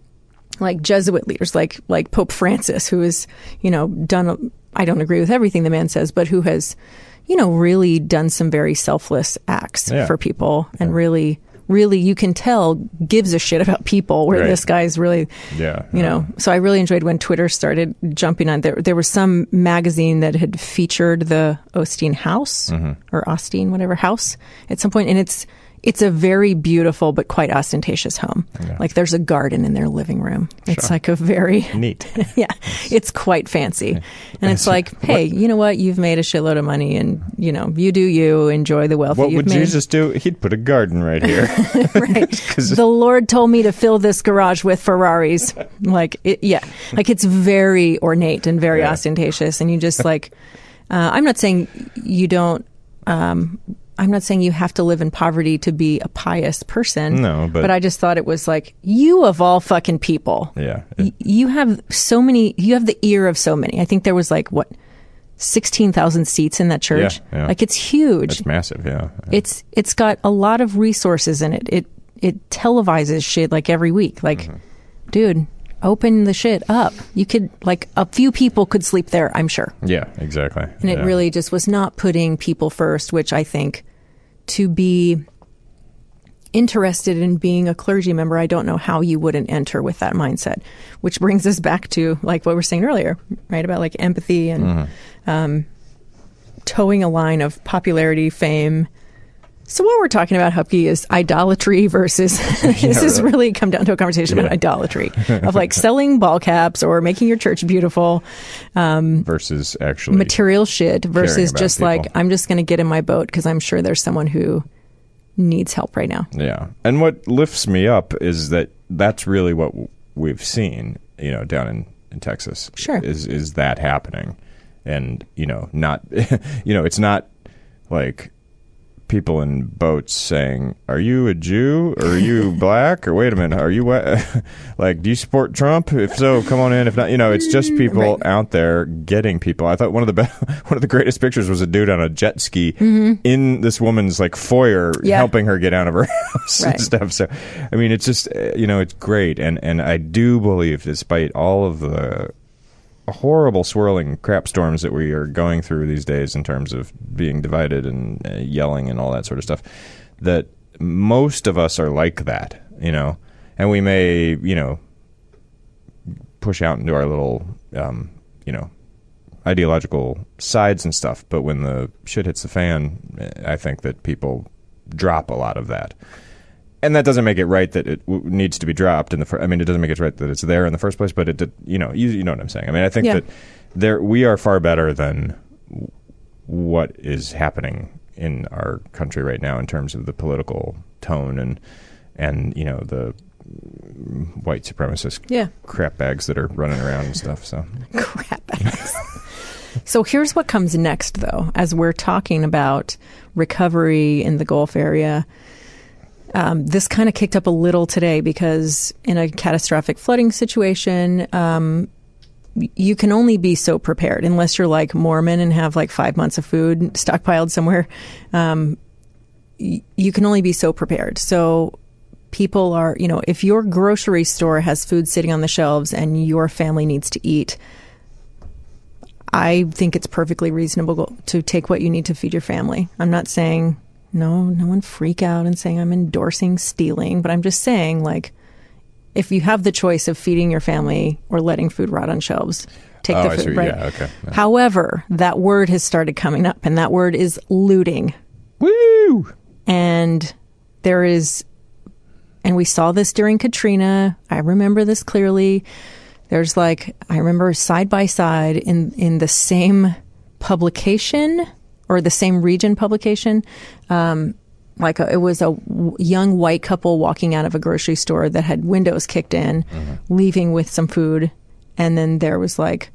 like Jesuit leaders, like like Pope Francis, who has, you know, done. I don't agree with everything the man says, but who has, you know, really done some very selfless acts yeah. for people, and really, really, you can tell gives a shit about people. Where right. this guy's really, yeah, you know. yeah. So I really enjoyed when Twitter started jumping on. There, there was some magazine that had featured the Osteen House mm-hmm. or Osteen, whatever house at some point, and it's. It's a very beautiful but quite ostentatious home. Yeah. Like there's a garden in their living room. Sure. It's like a very neat. yeah, it's quite fancy. And it's like, hey, you know what? You've made a shitload of money, and you know, you do you. Enjoy the wealth what that you've would made. Jesus do? He'd put a garden right here. Right. The Lord told me to fill this garage with Ferraris. Like, it, yeah, like it's very ornate and very yeah. ostentatious, and you just like. Uh, I'm not saying you don't. Um, I'm not saying you have to live in poverty to be a pious person. No, but... But I just thought it was like, you of all fucking people. Yeah. It, y- you have so many, you have the ear of so many. I think there was like, what, sixteen thousand seats in that church? Yeah, yeah. Like, it's huge. It's massive, yeah. yeah. It's It's got a lot of resources in it. It, it televises shit like every week. Like, mm-hmm. dude... Open the shit up. You could, like, a few people could sleep there, I'm sure. Yeah, exactly. And it yeah. really just was not putting people first, which I think to be interested in being a clergy member, I don't know how you wouldn't enter with that mindset, which brings us back to, like, what we were saying earlier, right? About, like, empathy and mm-hmm. um, towing a line of popularity, fame. So what we're talking about, Hupke, is idolatry versus this yeah, has really. really come down to a conversation yeah. about idolatry of like selling ball caps or making your church beautiful um, versus actually material shit versus just people. like, I'm just going to get in my boat because I'm sure there's someone who needs help right now. Yeah. And what lifts me up is that that's really what we've seen, you know, down in, in Texas. Sure. Is, is that happening? And, you know, not, you know, it's not like... people in boats saying, "Are you a Jew or are you black or wait a minute, are you like do you support Trump? If so, come on in. If not, you know, it's just people right. out there getting people." I thought one of the best, one of the greatest pictures was a dude on a jet ski mm-hmm. in this woman's like foyer, yeah. helping her get out of her house right. and stuff. So, I mean, it's just you know, it's great, and and I do believe, despite all of the horrible swirling crap storms that we are going through these days in terms of being divided and uh, yelling and all that sort of stuff, that most of us are like that, you know, and we may, you know, push out into our little, um, you know, ideological sides and stuff. But when the shit hits the fan, I think that people drop a lot of that. And that doesn't make it right that it w- needs to be dropped in the. Fir- I mean, it doesn't make it right that it's there in the first place. But it, did, you know, you, you know what I'm saying. I mean, I think yeah. that there we are far better than w- what is happening in our country right now in terms of the political tone and and you know the white supremacist yeah. crap bags that are running around and stuff. So crap bags. So here's what comes next, though, as we're talking about recovery in the Gulf area. Um, this kind of kicked up a little today because in a catastrophic flooding situation, um, you can only be so prepared unless you're like Mormon and have like five months of food stockpiled somewhere. Um, y- you can only be so prepared. So people are, you know, if your grocery store has food sitting on the shelves and your family needs to eat, I think it's perfectly reasonable to take what you need to feed your family. I'm not saying, no, no one freak out and saying I'm endorsing stealing, but I'm just saying, like, if you have the choice of feeding your family or letting food rot on shelves, take oh, the I food, see. right? Yeah, okay. Yeah. However, that word has started coming up, and that word is looting. Woo! And there is, and we saw this during Katrina. I remember this clearly. There's like, I remember side by side in, in the same publication or the same region publication, um, like a, it was a w- young white couple walking out of a grocery store that had windows kicked in, mm-hmm. leaving with some food. And then there was like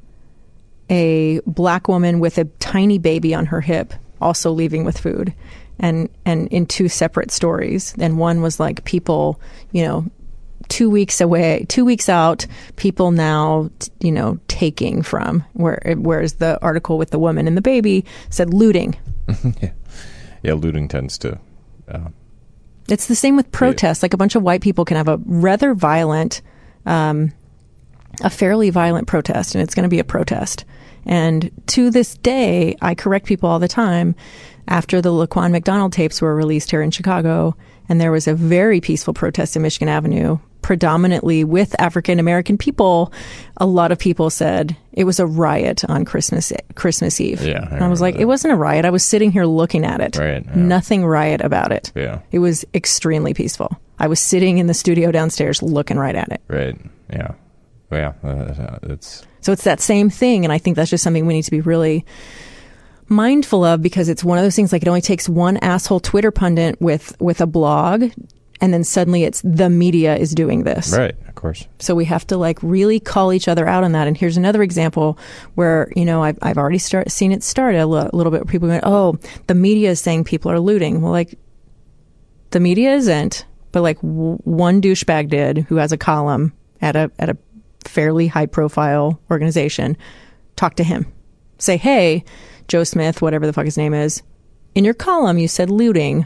a black woman with a tiny baby on her hip also leaving with food. And, and in two separate stories. And one was like people, you know, two weeks away, two weeks out, people now, you know, taking from, where, whereas the article with the woman and the baby said looting. yeah. yeah, looting tends to... Uh, it's the same with protests. Yeah. Like a bunch of white people can have a rather violent, um, a fairly violent protest, and it's going to be a protest. And to this day, I correct people all the time. After the Laquan McDonald tapes were released here in Chicago, and there was a very peaceful protest in Michigan Avenue, predominantly with African American people, a lot of people said it was a riot on Christmas Christmas Eve. Yeah, I, and I was like, that. It wasn't a riot. I was sitting here looking at it. Right, yeah. Nothing riot about it. Yeah. It was extremely peaceful. I was sitting in the studio downstairs looking right at it. Right. Yeah. Well, yeah. Uh, it's so it's that same thing, and I think that's just something we need to be really mindful of, because it's one of those things, like, it only takes one asshole Twitter pundit with with a blog, and then suddenly it's the media is doing this. Right, of course. So we have to like really call each other out on that. And here's another example where, you know, I've, I've already start, seen it start a l- little bit where people go, oh, the media is saying people are looting. Well, like, the media isn't, but like w- one douchebag did, who has a column at a at a fairly high profile organization. Talk to him. Say, hey, Joe Smith, whatever the fuck his name is, in your column you said looting.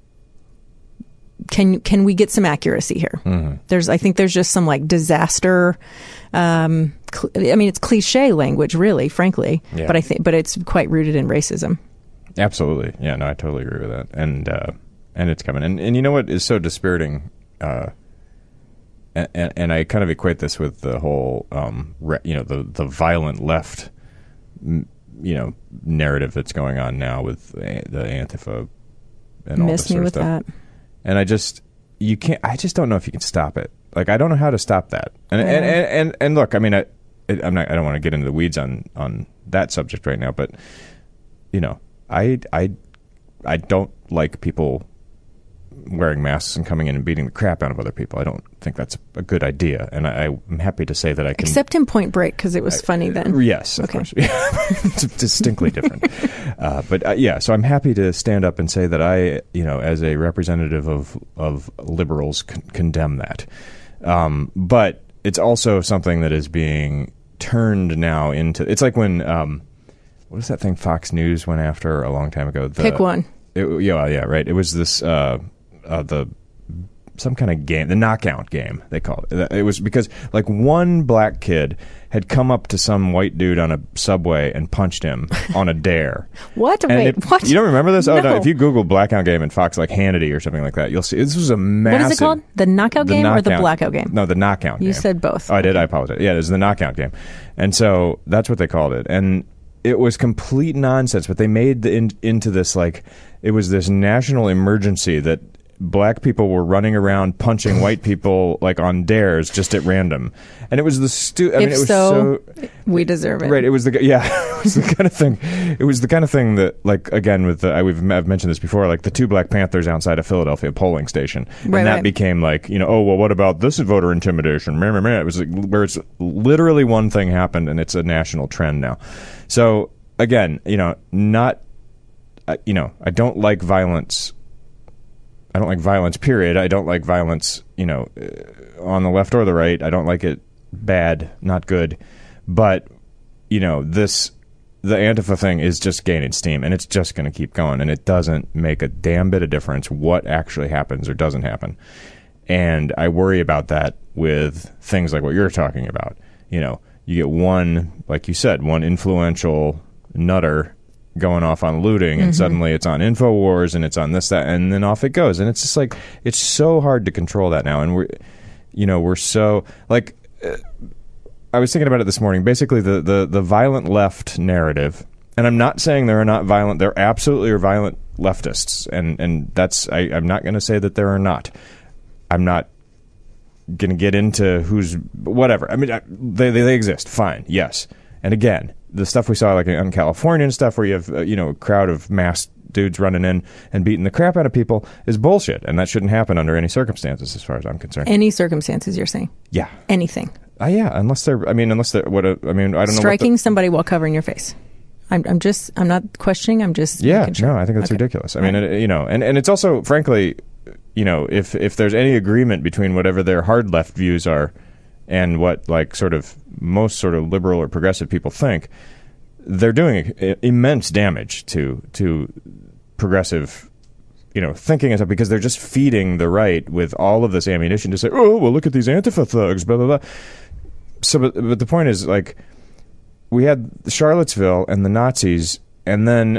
Can can we get some accuracy here? Mm-hmm. There's, I think there's just some like disaster. Um, cl- I mean, it's cliche language, really, frankly. Yeah. But I think, but it's quite rooted in racism. Absolutely, yeah. No, I totally agree with that, and uh, and it's coming. And and you know what is so dispiriting? Uh, and, and and I kind of equate this with the whole, um, re- you know, the the violent left, m- you know, narrative that's going on now with the, the Antifa and all Miss this me sort of with stuff. that. And I just, you can't, I just don't know if you can stop it. Like, I don't know how to stop that. And yeah. and, and, and, and look, I mean, I, I'm not, I don't want to get into the weeds on, on that subject right now, but, you know, I, I, I don't like people wearing masks and coming in and beating the crap out of other people. I don't think that's a good idea. And I, I'm happy to say that I can. Except in Point Break, because it was I, funny then. Uh, yes, of okay. course. It's distinctly different. uh, but uh, yeah, so I'm happy to stand up and say that I, you know, as a representative of, of liberals, con- condemn that. Um, but it's also something that is being turned now into, it's like when, um, what is that thing Fox News went after a long time ago? The, Pick one. It, yeah, yeah, right. It was this, uh, uh, the, some kind of game, the knockout game, they called it. It was because like one black kid had come up to some white dude on a subway and punched him on a dare. What? And Wait, it, what? You don't remember this? No. Oh, no. If you Google blackout game and Fox, like Hannity or something like that, you'll see. This was a massive... What is it called? The knockout the game knockout, or the blackout game? No, the knockout game. You said both. Oh, I did? I apologize. Yeah, it was the knockout game. And so that's what they called it. And it was complete nonsense, but they made the in, into this, like, it was this national emergency that black people were running around punching white people like on dares just at random, and it was the stu- I if mean, it was so, so we deserve it. Right? It was the yeah, it was the kind of thing. It was the kind of thing that, like, again, with the, I, we've I've mentioned this before, like the two Black Panthers outside of Philadelphia polling station, and right, that right. became like, you know, oh well, what about this voter intimidation? Meh, meh, meh. It was like, where it's literally one thing happened, and it's a national trend now. So again, you know, not, uh, you know, I don't like violence. I don't like violence, period. I don't like violence, you know, uh, on the left or the right. I don't like it bad, not good. But, you know, this, the Antifa thing is just gaining steam, and it's just going to keep going. And it doesn't make a damn bit of difference what actually happens or doesn't happen. And I worry about that with things like what you're talking about. You know, you get one, like you said, one influential nutter going off on looting, and mm-hmm. suddenly it's on InfoWars and it's on this, that, and then off it goes. And it's just like, it's so hard to control that now. And we're, you know, we're so, like, uh, I was thinking about it this morning. Basically, the, the, the violent left narrative, and I'm not saying there are not violent, there absolutely are violent leftists, and, and that's, I, I'm not going to say that there are not. I'm not going to get into who's, whatever. I mean, I, they, they, they exist, fine, yes. And again, the stuff we saw like in California and stuff where you have, uh, you know, a crowd of masked dudes running in and beating the crap out of people is bullshit, and that shouldn't happen under any circumstances as far as I'm concerned. Any circumstances, you're saying? Yeah. Anything. Uh, yeah, unless they're, I mean, unless they're, what, a, I mean, I don't know. Striking the, somebody while covering your face. I'm, I'm just, I'm not questioning, I'm just Yeah, making sure. no, I think that's okay. ridiculous. I mean, it, you know, and, and it's also, frankly, you know, if, if there's any agreement between whatever their hard left views are and what, like, sort of most sort of liberal or progressive people think, they're doing I- immense damage to to progressive, you know, thinking and stuff, because they're just feeding the right with all of this ammunition to say, oh, well, look at these Antifa thugs, blah, blah, blah. So, but, but the point is, like, we had Charlottesville and the Nazis, and then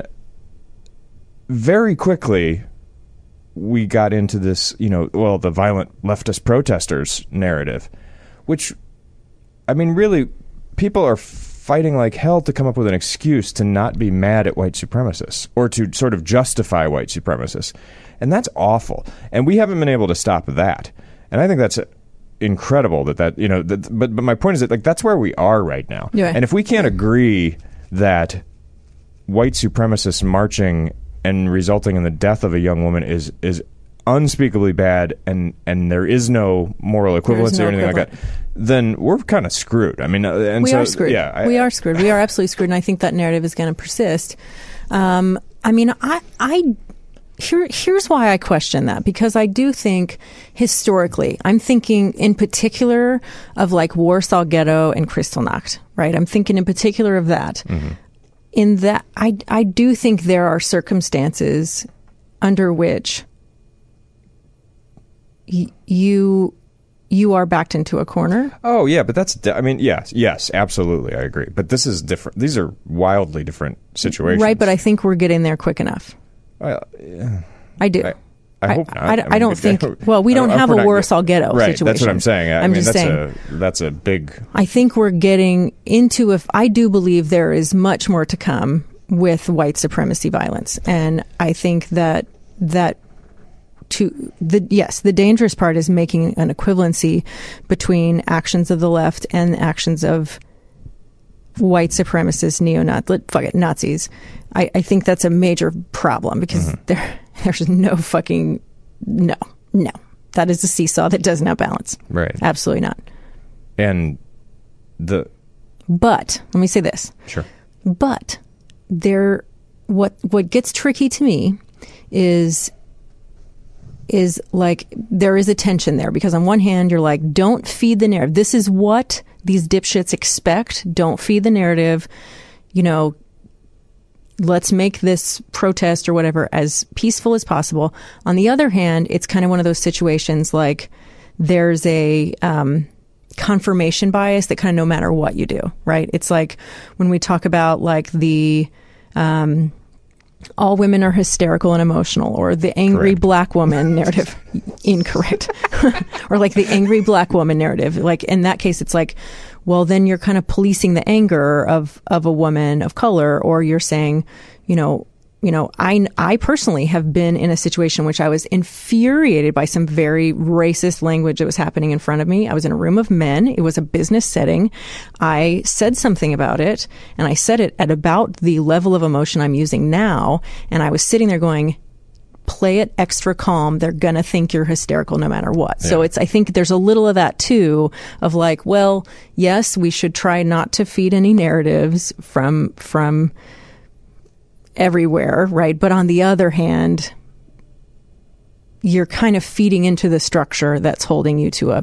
very quickly we got into this, you know, well, the violent leftist protesters narrative, which, I mean, really, people are fighting like hell to come up with an excuse to not be mad at white supremacists or to sort of justify white supremacists. And that's awful. And we haven't been able to stop that. And I think that's incredible that that, you know, that, but, but my point is that, like, that's where we are right now. Yeah. And if we can't agree that white supremacists marching and resulting in the death of a young woman is is unspeakably bad, and, and there is no moral equivalency no or anything equivalent. like that, then we're kind of screwed. I mean, uh, and we so, are screwed. Yeah, I, we are screwed. We are absolutely screwed, and I think that narrative is going to persist. Um, I mean, I, I here, here's why I question that, because I do think historically, I'm thinking in particular of like Warsaw Ghetto and Kristallnacht, right? I'm thinking in particular of that. Mm-hmm. In that, I, I do think there are circumstances under which y- you you are backed into a corner. Oh yeah, but that's. Di- I mean, yes, yes, absolutely, I agree. But this is different. These are wildly different situations, right? But I think we're getting there quick enough. Well, yeah. I do. I, I hope not. I, I, I, I mean, don't think. Well, we don't have a Warsaw Ghetto right, situation. That's what I'm saying. I I'm mean, just that's saying. A, that's a big. I think we're getting into. If I do believe there is much more to come with white supremacy violence, and I think that that to the yes, the dangerous part is making an equivalency between actions of the left and actions of white supremacists, neo-Nazi, fuck it, Nazis. I, I think that's a major problem, because mm-hmm. there there's no fucking no no that is a seesaw that does not balance. Right. Absolutely not. And the but let me say this. Sure. But there, what what gets tricky to me is is like there is a tension there, because on one hand you're like, don't feed the narrative. This is what these dipshits expect. Don't feed the narrative. You know, let's make this protest or whatever as peaceful as possible. On the other hand, it's kind of one of those situations like there's a um, confirmation bias that kind of no matter what you do, right? It's like when we talk about like the um, all women are hysterical and emotional, or the angry Correct. Black woman narrative. Incorrect. Or like the angry Black woman narrative. Like in that case, it's like, well, then you're kind of policing the anger of, of a woman of color, or you're saying, you know, you know, I, I personally have been in a situation in which I was infuriated by some very racist language that was happening in front of me. I was in a room of men. It was a business setting. I said something about it, and I said it at about the level of emotion I'm using now. And I was sitting there going, play it extra calm. They're going to think you're hysterical no matter what. Yeah. So it's, I think there's a little of that too, of like, well, yes, we should try not to feed any narratives from, from, everywhere, right? But on the other hand, you're kind of feeding into the structure that's holding you to a...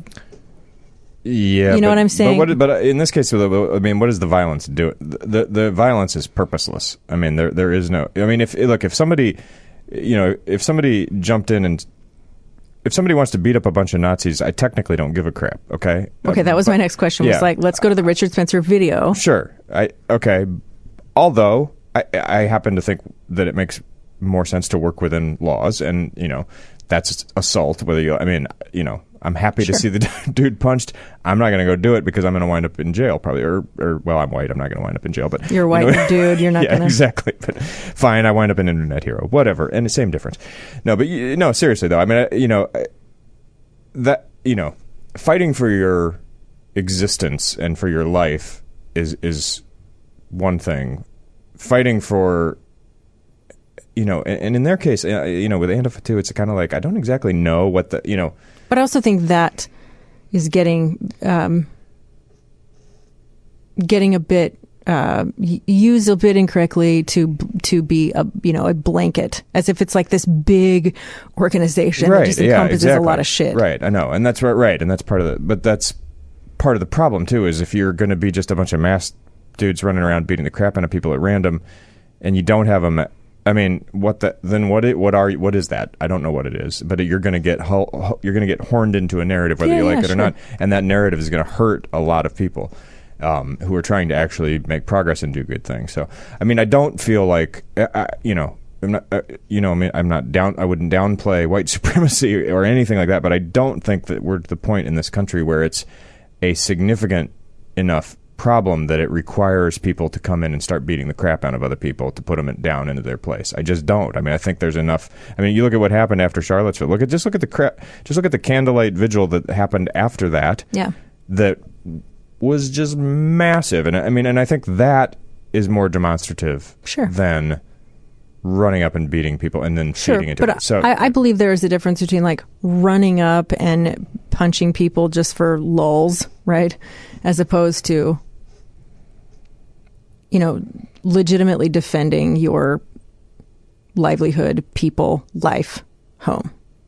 Yeah, you know but, what I'm saying? But, what, but in this case, I mean, what does the violence do? The, the the violence is purposeless. I mean, there there is no... I mean, if look, if somebody, you know, if somebody jumped in and if somebody wants to beat up a bunch of Nazis, I technically don't give a crap. Okay. Okay, that was my next question. Was yeah. like, let's go to the Richard Spencer video. Sure. I okay. Although I, I happen to think that it makes more sense to work within laws, and you know, that's assault. Whether you, I mean, you know, I'm happy sure. to see the dude punched. I'm not going to go do it because I'm going to wind up in jail probably, or, or well, I'm white. I'm not going to wind up in jail, but you're white, you know, dude. You're not yeah, going to exactly. But fine, I wind up an internet hero, whatever, and the same difference. No, but no, seriously though. I mean, you know, that you know, fighting for your existence and for your life is is one thing. Fighting for, you know, and, and in their case, you know, with Antifa too, it's kind of like I don't exactly know what the, you know. But I also think that is getting um, getting a bit uh, used a bit incorrectly to to be a you know a blanket, as if it's like this big organization right, that just yeah, encompasses exactly. a lot of shit. Right, I know, and that's right, right, and that's part of the. But that's part of the problem too. Is if you're going to be just a bunch of mass dudes running around beating the crap out of people at random, and you don't have them. I mean, what the then? What it? What are? What is that? I don't know what it is. But you're going to get you're going to get horned into a narrative, whether yeah, you like yeah, it or sure. not, and that narrative is going to hurt a lot of people um, who are trying to actually make progress and do good things. So, I mean, I don't feel like I, you know. I'm not, uh, you know, I mean, I'm not down. I wouldn't downplay white supremacy or anything like that. But I don't think that we're at the point in this country where it's a significant enough problem that it requires people to come in and start beating the crap out of other people to put them down into their place. I just don't. I mean, I think there's enough. I mean, you look at what happened after Charlottesville. Look at just look at the crap. Just look at the candlelight vigil that happened after that. Yeah, that was just massive. And I mean, and I think that is more demonstrative sure. than running up and beating people and then sure, feeding into but it. So I, I believe there is a difference between like running up and punching people just for lulz, right, as opposed to, you know, legitimately defending your livelihood, people, life, home.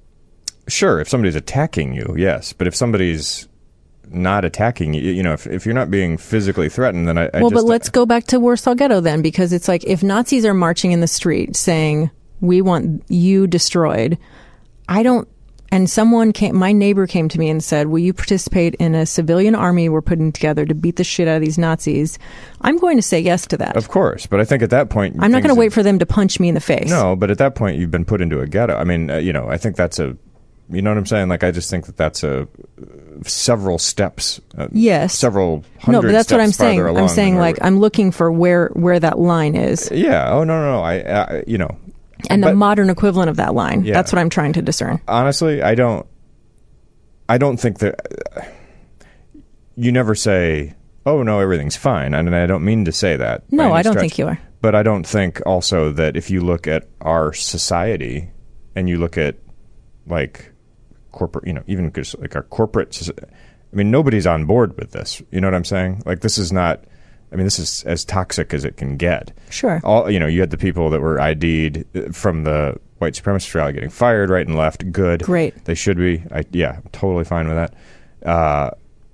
Sure, if somebody's attacking you, yes. But if somebody's not attacking you, you know, if, if you're not being physically threatened, then I, I well, just... but let's go back to Warsaw Ghetto then, because it's like if Nazis are marching in the street saying, we want you destroyed, I don't... And someone came, my neighbor came to me and said, will you participate in a civilian army we're putting together to beat the shit out of these Nazis? I'm going to say yes to that. Of course. But I think at that point... I'm not going to have, wait for them to punch me in the face. No, but at that point, you've been put into a ghetto. I mean, uh, you know, I think that's a... You know what I'm saying? Like, I just think that that's a uh, several steps. Uh, yes. Several hundred No, but that's what I'm saying. along I'm saying, like, where, I'm looking for where, where that line is. Yeah. Oh, no, no, no. I, I you know... And but, the modern equivalent of that line. Yeah. That's what I'm trying to discern. Honestly, I don't... I don't think that uh, you never say, "Oh no, everything's fine," and I don't mean to say that. No, I don't stretch. think you are. But I don't think also that if you look at our society and you look at like corporate, you know, even just like our corporate, I mean, nobody's on board with this. You know what I'm saying? Like this is not. I mean, this is as toxic as it can get. Sure. All you know, you had the people that were I D'd from the white supremacist trial getting fired right and left. Good. Great. They should be. I, yeah, I'm totally fine with that. Uh,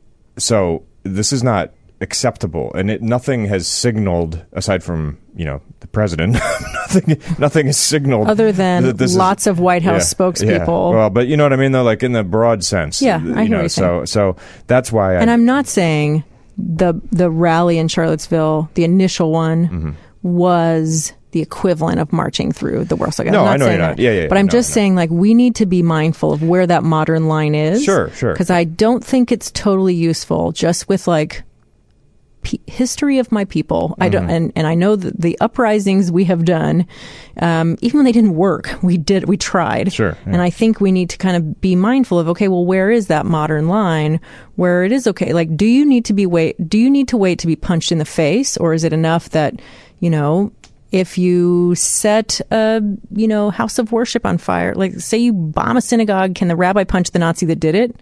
so this is not acceptable, and it nothing has signaled aside from you know the president. nothing, nothing has signaled other than that this lots is, of White House yeah, spokespeople. Yeah. Well, but you know what I mean, though, like in the broad sense. Yeah, you I hear know, what you're so saying. so that's why. I, and I'm not saying the the rally in Charlottesville, the initial one, mm-hmm. was the equivalent of marching through the Warsaw Ghetto. No, I'm not I know saying you're not. that. Yeah, yeah. But I'm no, just no. saying, like, we need to be mindful of where that modern line is. Sure, sure. Because I don't think it's totally useful just with like p- history of my people. Mm-hmm. I don't, and and I know that the uprisings we have done, um, even when they didn't work, we did, we tried. Sure. Yeah. And I think we need to kind of be mindful of, okay, well, where is that modern line where it is okay? Like, do you need to be wait? Do you need to wait to be punched in the face, or is it enough that, you know, if you set a, you know, house of worship on fire, like say you bomb a synagogue, can the rabbi punch the Nazi that did it?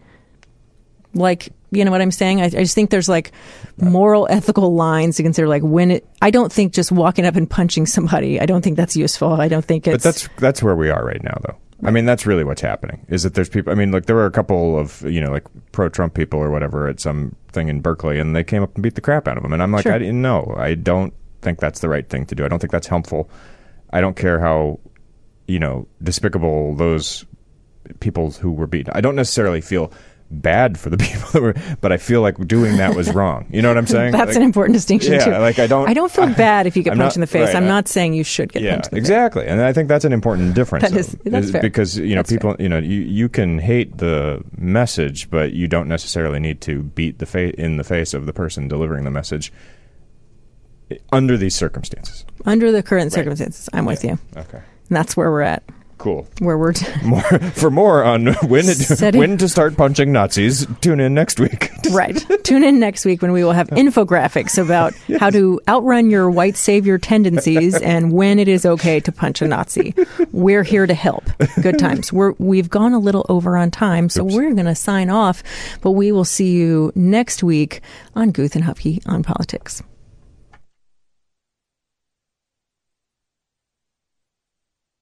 Like, you know what I'm saying? I, I just think there's like moral, ethical lines to consider. Like when it, I don't think just walking up and punching somebody, I don't think that's useful. I don't think it's. But that's that's where we are right now, though. Right. I mean, that's really what's happening. Is that there's people? I mean, like there were a couple of you know like pro-Trump people or whatever at some thing in Berkeley, and they came up and beat the crap out of them, and I'm like, sure. I didn't know. I don't think that's the right thing to do. I don't think that's helpful. I don't care how, you know, despicable those people who were beaten. I don't necessarily feel bad for the people that were, but I feel like doing that was wrong. You know what I'm saying? That's like, an important distinction yeah, too. like I don't. I don't feel I, bad if you get I'm punched not, in the face. right, I'm I, not saying you should get yeah, punched in the exactly. face. And I think that's an important difference. That is, though, that's is fair. Because you know that's people, fair. you know, you, you can hate the message, but you don't necessarily need to beat the fa- in the face of the person delivering the message under these circumstances. Under the current Right. circumstances, I'm with Yeah. you. Okay. And that's where we're at. Cool. Where we're t- More for more on when to, Setting- when to start punching Nazis. Tune in next week. right. Tune in next week when we will have infographics about Yes. how to outrun your white savior tendencies and when it is okay to punch a Nazi. We're here to help. Good times. We're we've gone a little over on time, so Oops. we're going to sign off. But we will see you next week on Guth and Hupke on Politics.